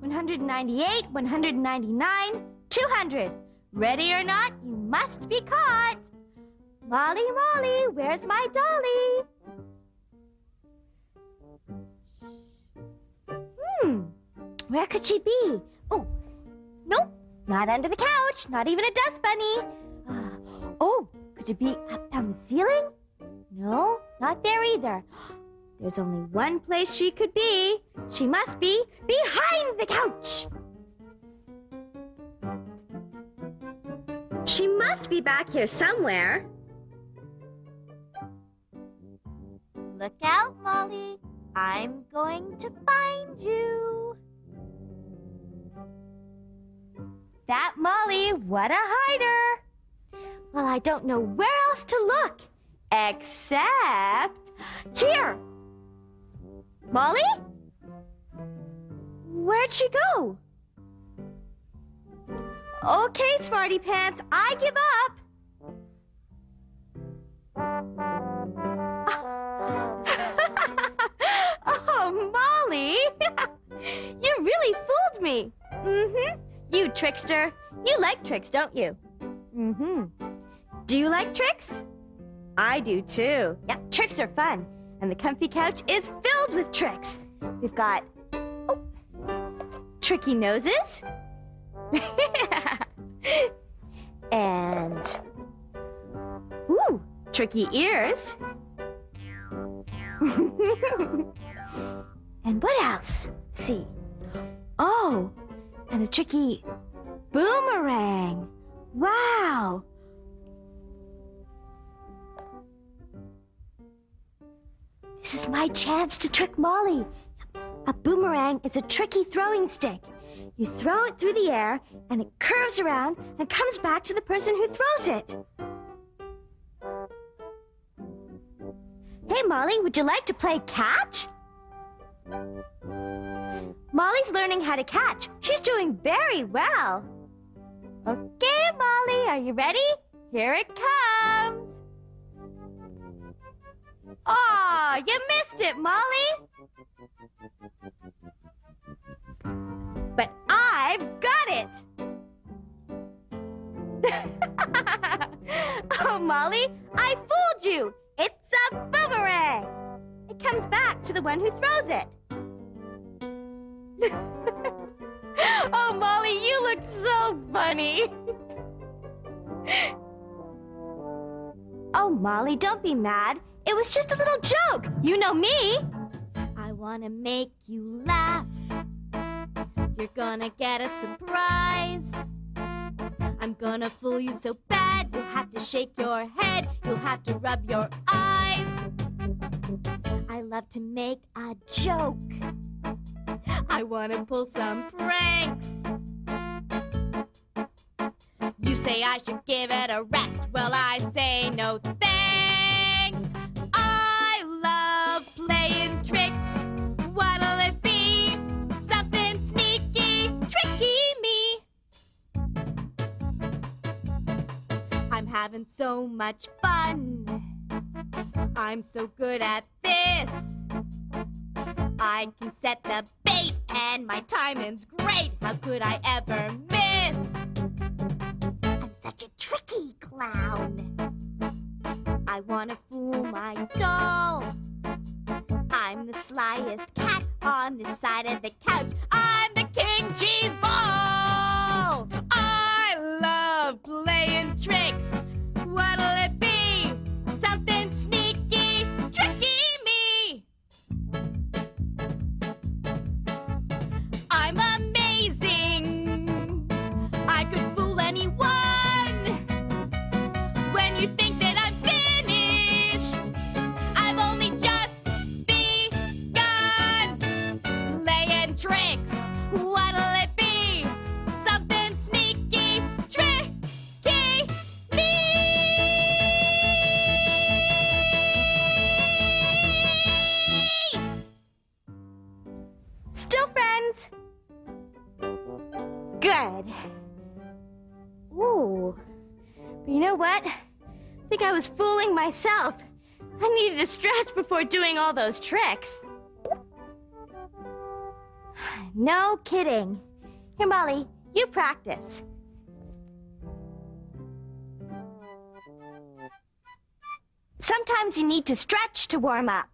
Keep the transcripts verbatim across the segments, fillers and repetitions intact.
one hundred ninety-eight, one hundred ninety-nine, two hundred. Ready or not, you must be caught. Molly, Molly, where's my dolly? Hmm, where could she be? Oh, nope, not under the couch, not even a dust bunny. Uh, oh, could it be up on the ceiling? No, not there either. There's only one place she could be. She must be behind the couch. She must be back here somewhere. Look out, Molly. I'm going to find you. That Molly, what a hider. Well, I don't know where else to look, except here. Molly? Where'd she go? Okay, Smarty Pants, I give up. Oh, Molly. You really fooled me. Mm-hmm. You trickster. You like tricks, don't you? Mm-hmm. Do you like tricks? I do, too. Yeah, tricks are fun. And the comfy couch is filled with tricks. We've got oh, tricky noses. And ooh, tricky ears. And what else? Let's see. Oh, and a tricky boomerang. Wow. This is my chance to trick Molly. A boomerang is a tricky throwing stick. You throw it through the air, and it curves around and comes back to the person who throws it. Hey, Molly, would you like to play catch? Molly's learning how to catch. She's doing very well. Okay, Molly, are you ready? Here it comes. Aw, you missed it, Molly. But I've got it. Oh, Molly, I fooled you. It's a boomerang. It comes back to the one who throws it. Oh, Molly, you look so funny. Oh, Molly, don't be mad. It was just a little joke. You know me. I want to make you laugh. You're gonna get a surprise. I'm gonna fool you so bad. You'll have to shake your head. You'll have to rub your eyes. I love to make a joke. I want to pull some pranks. You say I should give it a rest. Well, I say no thanks. I love playing tricks. What'll it be? Something sneaky, tricky me. I'm having so much fun. I'm so good at this. I can set the bait and my timing's great. How could I ever miss? I'm such a tricky clown. I wanna fool my doll. I'm the slyest cat on this side of the couch. I'm the King Cheese Ball. I love playing tricks. What'll it be? Something sneaky, tricky me. I'm amazing. I could fool anyone. When you think that I'm finished, I've only just begun playing tricks. What'll it be? Something sneaky, tricky me. Still friends? Good. Ooh. But you know what? I think I was fooling myself. I needed to stretch before doing all those tricks. No kidding. Here, Molly, you practice. Sometimes you need to stretch to warm up.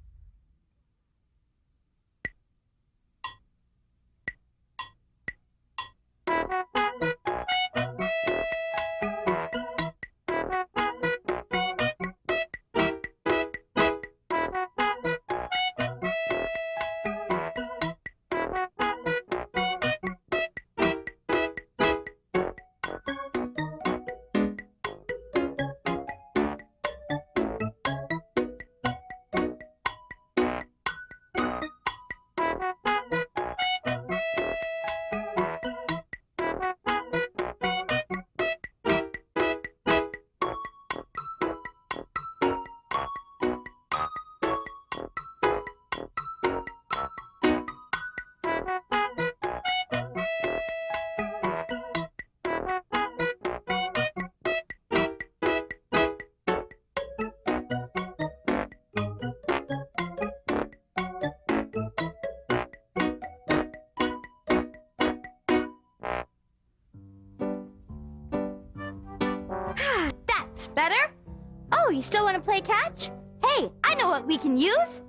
That's better. Oh, you still want to play catch? Hey, I know what we can use.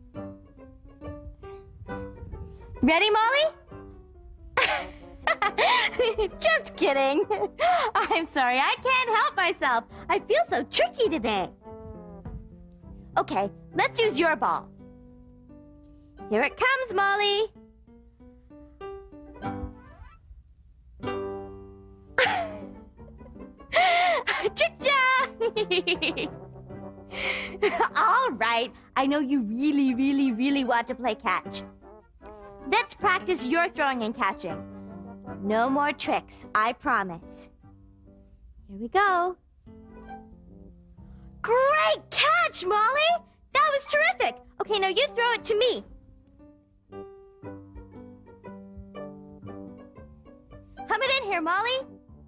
Ready, Molly? Just kidding. I'm sorry, I can't help myself. I feel so tricky today. Okay, let's use your ball. Here it comes, Molly. Trick-cha! All right, I know you really, really, really want to play catch. Let's practice your throwing and catching. No more tricks, I promise. Here we go. Great catch, Molly! That was terrific. Okay, now you throw it to me. Hum it in here, Molly.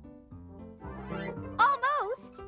Almost.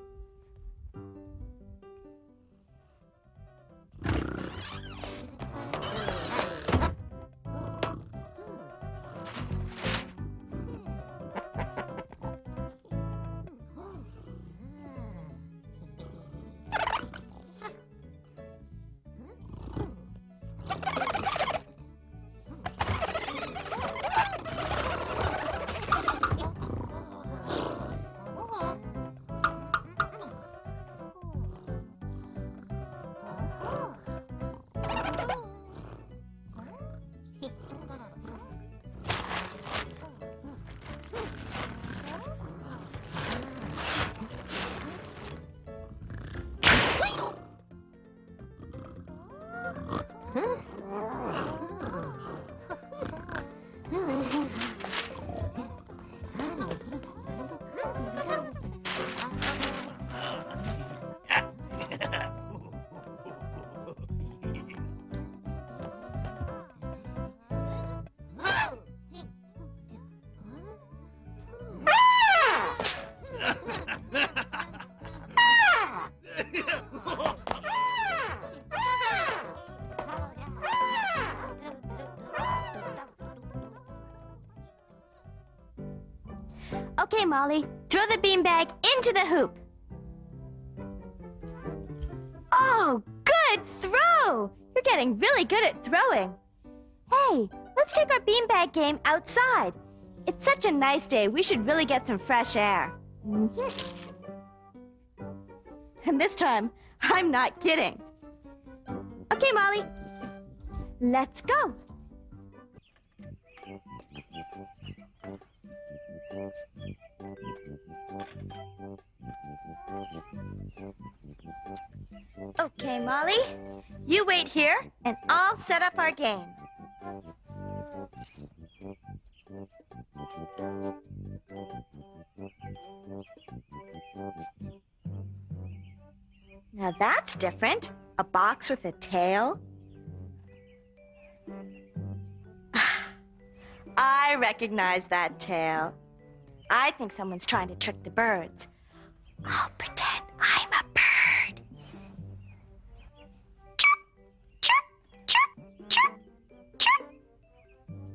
Okay, Molly, throw the beanbag into the hoop. Oh, good throw! You're getting really good at throwing. Hey, let's take our beanbag game outside. It's such a nice day, we should really get some fresh air. Mm-hmm. And this time, I'm not kidding. Okay, Molly, let's go. Okay, Molly, you wait here, and I'll set up our game. Now that's different. A box with a tail. I recognize that tail. I think someone's trying to trick the birds. I'll pretend I'm a bird. Chirp, chirp, chirp, chirp, chirp.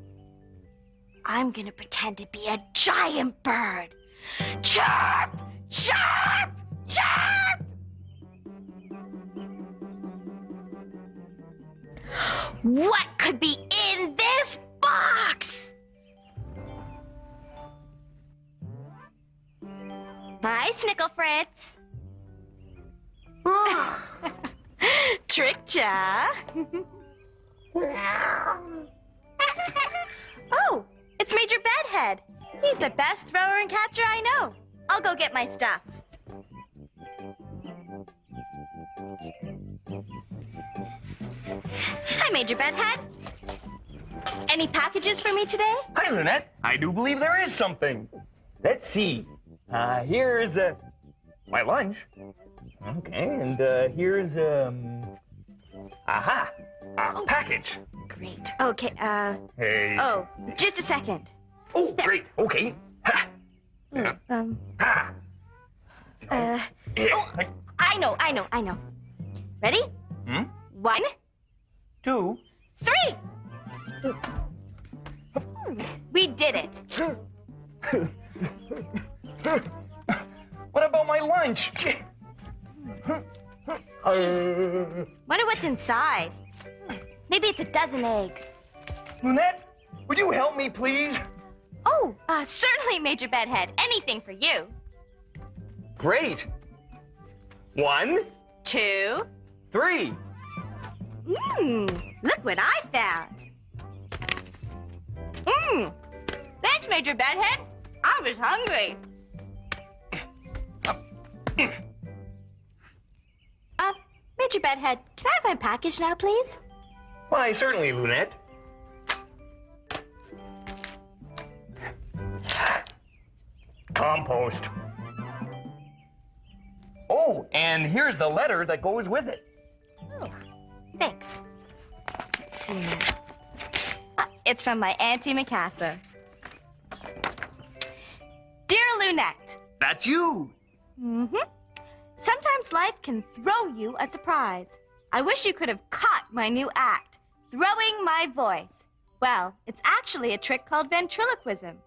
I'm gonna pretend to be a giant bird. Chirp! Chirp! Chirp! What could be in this box? Bye, Snickle Fritz. Trickja. Oh, it's Major Bedhead. He's the best thrower and catcher I know. I'll go get my stuff. Hi, Major Bedhead. Any packages for me today? Hi, Lunette. I do believe there is something. Let's see. Uh, here's uh, my lunch. Okay, and uh, here's um, aha, a Oh. package. Great. Okay, uh, Hey. oh, just a second. Oh, there. great. Okay. Ha. Hmm, Um, Ha. uh, Yeah. oh, I know, I know, I know. Ready? Hmm? One, Two. three! We did it. What about my lunch? Uh, Wonder what's inside. Maybe it's a dozen eggs. Lunette, would you help me, please? Oh, uh, certainly, Major Bedhead. Anything for you. Great. One, Two. three. Mmm, look what I found. Mmm, thanks, Major Bedhead. I was hungry. Uh, Major Bedhead, can I have my package now, please? Why, certainly, Lunette. Compost. Oh, and here's the letter that goes with it. Oh, thanks. Let's see now. Uh, it's from my Auntie Macassar. Dear Lunette. That's you. Mm-hmm. Sometimes life can throw you a surprise. I wish you could have caught my new act, throwing my voice. Well, it's actually a trick called ventriloquism.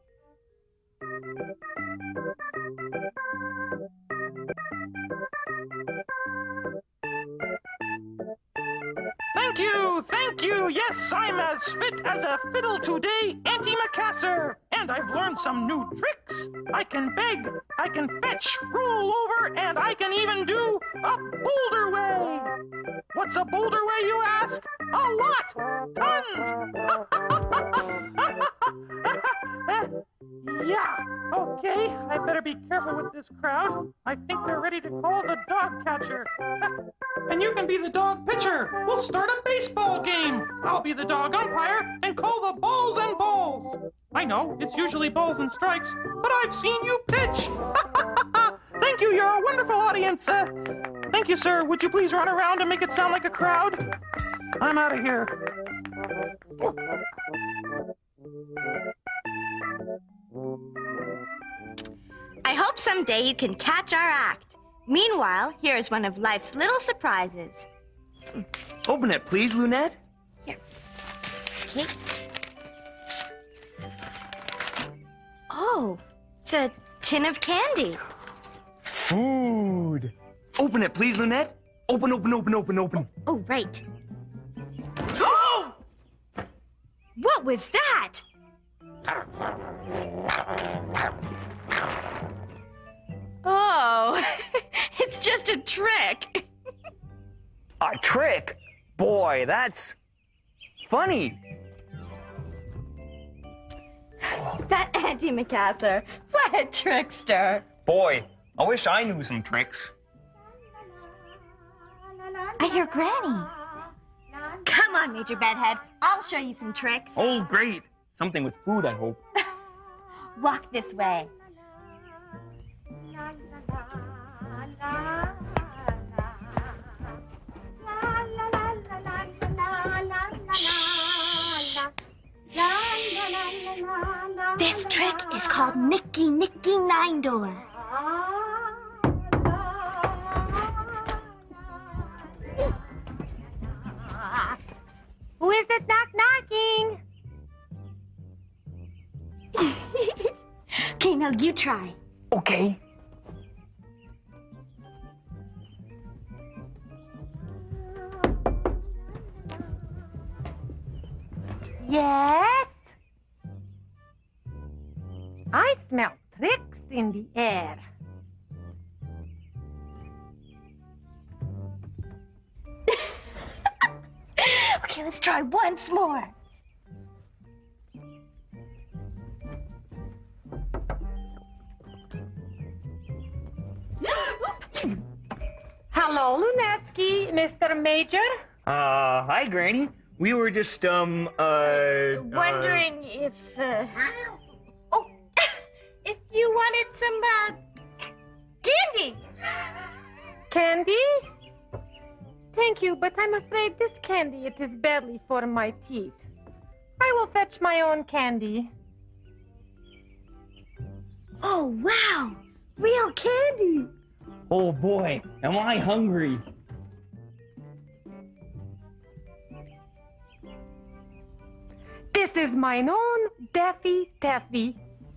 Thank you, thank you. Yes, I'm as fit as a fiddle today, Auntie Macassar. And I've learned some new tricks. I can beg, I can fetch, roll over, and I can even do a boulder way. What's a boulder way, you ask? A lot, tons. Yeah, okay. I better be careful with this crowd. I think they're ready to call the dog catcher. And you can be the dog pitcher. We'll start a baseball game. I'll be the dog umpire and call the balls and balls. I know, it's usually balls and strikes, but I've seen you pitch. Thank you, you're a wonderful audience. Uh, thank you, sir. Would you please run around and make it sound like a crowd? I'm out of here. I hope someday you can catch our act. Meanwhile, here is one of life's little surprises. Open it, please, Lunette. Here. Okay. Oh, it's a tin of candy. Food. Open it, please, Lunette. Open, open, open, open, open. Oh, right. Oh! What was that? Oh, it's just a trick. A trick? Boy, that's funny. That Auntie Macassar, what a trickster. Boy, I wish I knew some tricks. I hear Granny. Come on, Major Bedhead. I'll show you some tricks. Oh, great. Something with food, I hope. Walk this way. This trick is called Nicky Nicky Nine Door. Who is it knock knocking? Okay, now you try. Okay. Yes? I smell tricks in the air. Okay, let's try once more. Hello, Lunetsky, Mister Major. Uh, hi, Granny. We were just, um, uh... Wondering if, uh... Oh, if you wanted some, uh, candy. Candy? Thank you, but I'm afraid this candy, it is badly for my teeth. I will fetch my own candy. Oh, wow. Real candy. Oh, boy, am I hungry. This is mine own Daffy Taffy.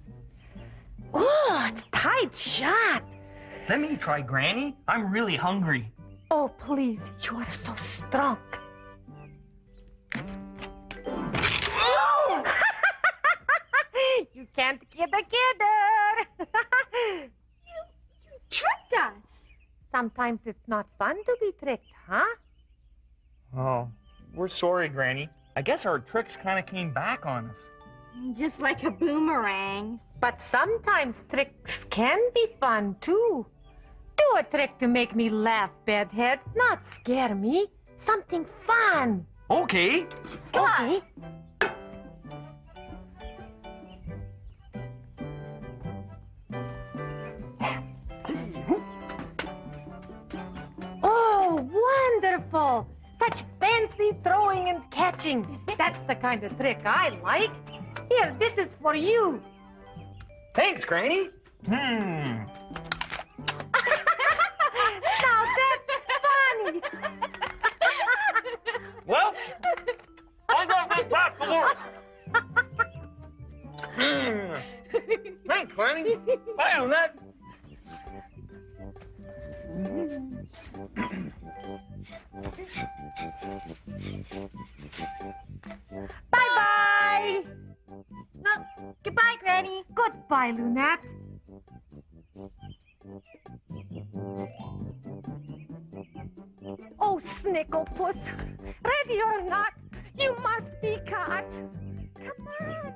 Oh, it's tight shut. Let me try, Granny. I'm really hungry. Oh, please, you are so strong. Oh! You can't get a kidder. You, you tricked us. Sometimes it's not fun to be tricked, huh? Oh, we're sorry, Granny. I guess our tricks kind of came back on us. Just like a boomerang. But sometimes tricks can be fun, too. Do a trick to make me laugh, Bedhead, not scare me. Something fun. Okay. Okay. Oh, wonderful. Such fancy throwing and catching. That's the kind of trick I like. Here, this is for you. Thanks, Granny. Hmm. Now that's funny. Well, I gotta get back to work. Hmm. Thanks, Granny. Bye on that. Bye-bye. Well, goodbye, Granny. Goodbye, Lunette. Oh, Snicklepuss, ready or not, you must be caught. Come on.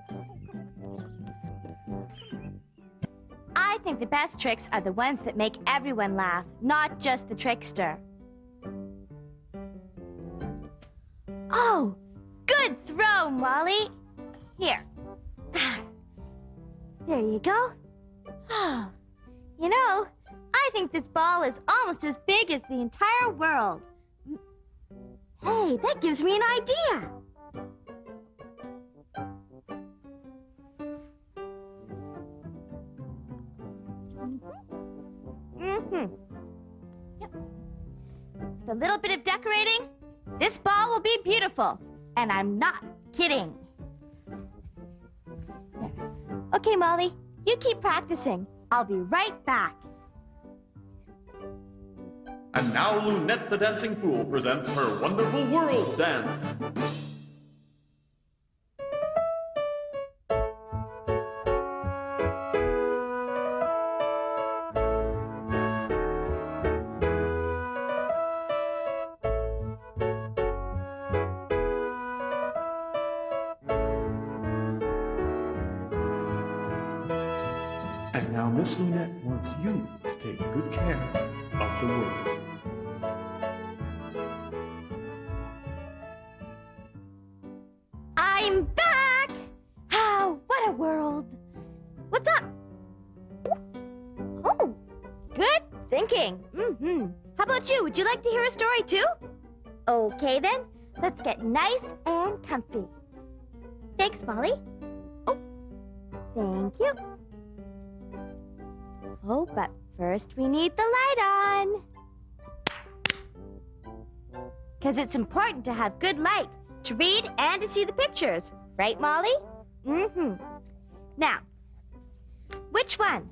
I think the best tricks are the ones that make everyone laugh, not just the trickster. Oh, good throw, Molly. Here. There you go. Oh, you know, I think this ball is almost as big as the entire world. Hey, that gives me an idea. Mm-hmm. Yep. With a little bit of decorating, this ball will be beautiful. And I'm not kidding. There. Okay, Molly, you keep practicing. I'll be right back. And now Lunette the Dancing Fool presents her Wonderful World Dance. And now Miss Lunette wants you to take good care of the world. I'm back! Oh, what a world! What's up? Oh, good thinking. Mm-hmm. How about you? Would you like to hear a story too? Okay then, let's get nice and comfy. Thanks, Molly. Oh, thank you. Oh, but first we need the light on. Because it's important to have good light to read and to see the pictures. Right, Molly? Mm-hmm. Now, which one?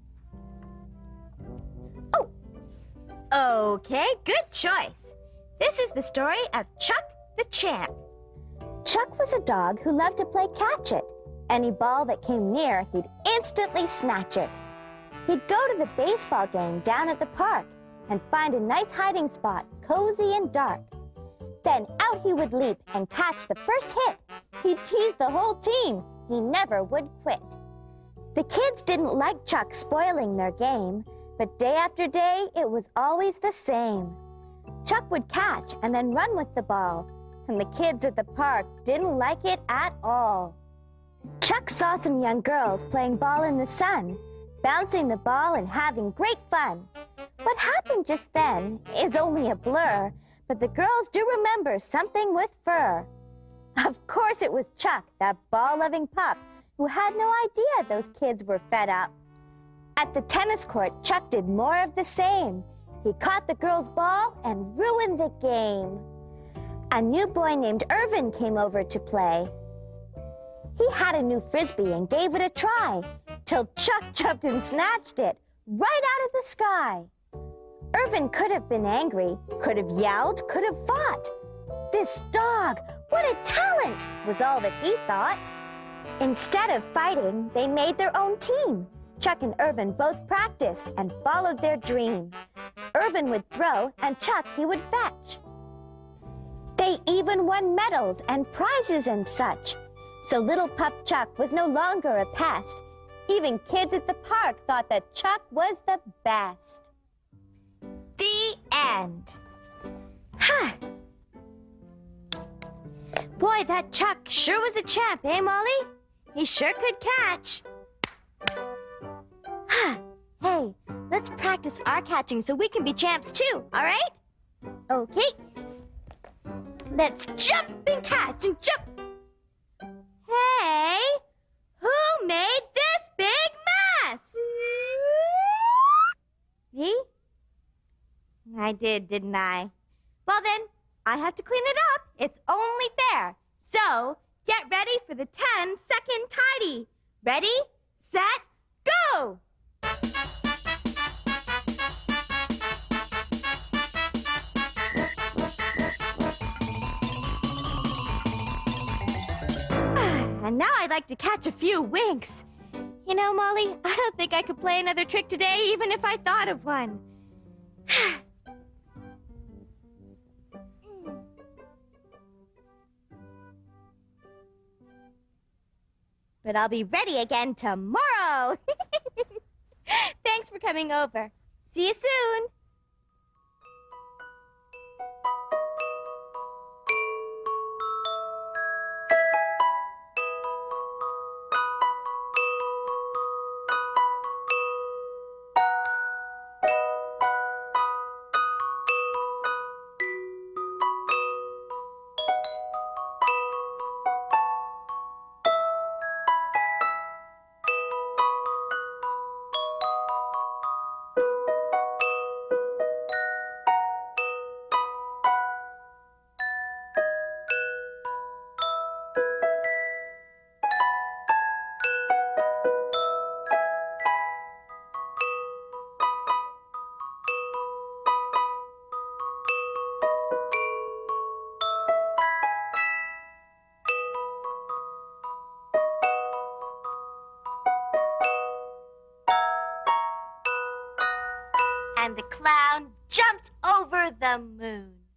Oh, okay, good choice. This is the story of Chuck the Champ. Chuck was a dog who loved to play catch-it. Any ball that came near, he'd instantly snatch it. He'd go to the baseball game down at the park and find a nice hiding spot, cozy and dark. Then out he would leap and catch the first hit. He'd tease the whole team. He never would quit. The kids didn't like Chuck spoiling their game, but day after day, it was always the same. Chuck would catch and then run with the ball, and the kids at the park didn't like it at all. Chuck saw some young girls playing ball in the sun, bouncing the ball and having great fun. What happened just then is only a blur, but the girls do remember something with fur. Of course it was Chuck, that ball-loving pup, who had no idea those kids were fed up. At the tennis court, Chuck did more of the same. He caught the girls' ball and ruined the game. A new boy named Irvin came over to play. He had a new frisbee and gave it a try, till Chuck jumped and snatched it right out of the sky. Irvin could have been angry, could have yelled, could have fought. This dog, what a talent, was all that he thought. Instead of fighting, they made their own team. Chuck and Irvin both practiced and followed their dream. Irvin would throw and Chuck he would fetch. They even won medals and prizes and such. So little pup Chuck was no longer a pest. Even kids at the park thought that Chuck was the best. The end. Huh. Boy, that Chuck sure was a champ, eh, Molly? He sure could catch. Huh. Hey, let's practice our catching so we can be champs too, all right? Okay. Let's jump and catch and jump. Hey, who made this big mess? Me? I did, didn't I? Well then, I have to clean it up. It's only fair. So, get ready for the ten second tidy. Ready, set, go! And now I'd like to catch a few winks. You know, Molly, I don't think I could play another trick today, even if I thought of one. But I'll be ready again tomorrow. Thanks for coming over. See you soon. And the clown jumped over the moon.